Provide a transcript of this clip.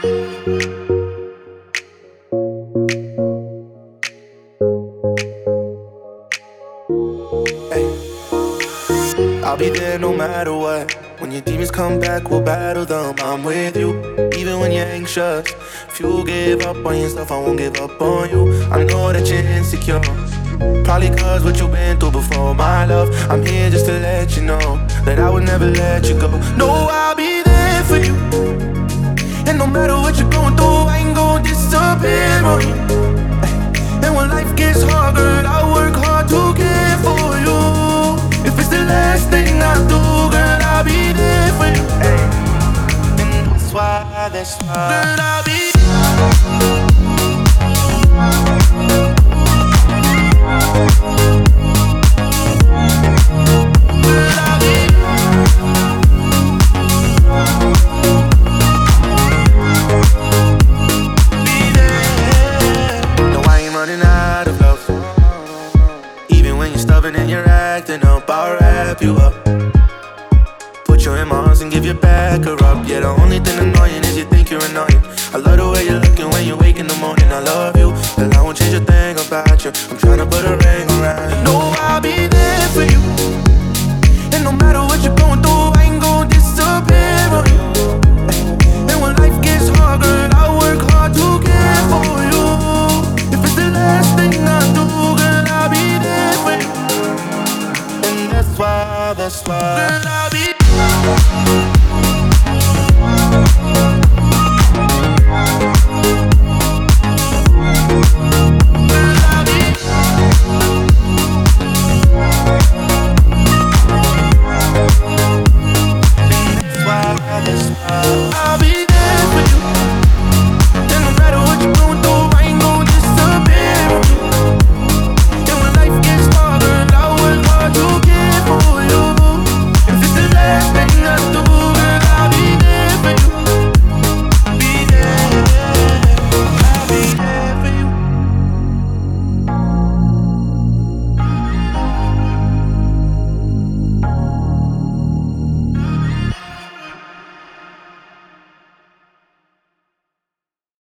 I'll be there no matter what. When your demons come back, we'll battle them. I'm with you, even when you're anxious. If you give up on yourself, I won't give up on you. I know that you're insecure, probably cause what you've been through before. My love, I'm here just to let you know that I would never let you go. No, I'll be there for you, and no matter what you're going through, I ain't gon' disappear on you. And when life gets hard, girl, I'll work hard to care for you. If it's the last thing I do, girl, I'll be there for you. And that's why, girl, I'll be and you're acting up, I'll wrap you up, put you in my arms and give you back a rub. Yeah, the only thing annoying is you think you're annoying. I love the way you're looking when you wake in the morning. I love you, and I won't change a thing about you. I'm tryna put a ring around you. No, I'll be there for you, and no matter what